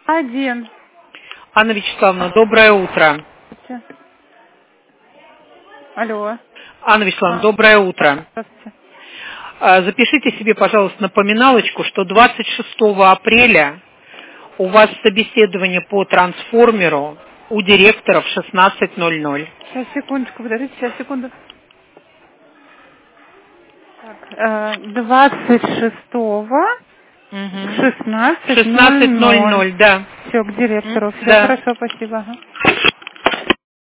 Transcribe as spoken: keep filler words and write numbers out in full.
Один. Анна Вячеславовна, доброе утро. Алло. Анна Вячеславовна, А, доброе утро. Здравствуйте. А, Запишите себе, пожалуйста, напоминалочку, что двадцать шестого апреля у вас собеседование по трансформеру у директора в шестнадцать ноль ноль. Сейчас, секундочку, подождите, сейчас, секунду. Так, э, двадцать шестого шестнадцать ноль шестнадцать ноль ноль. ноль, да. Все, к директору. М, Все да. хорошо, спасибо. Ага.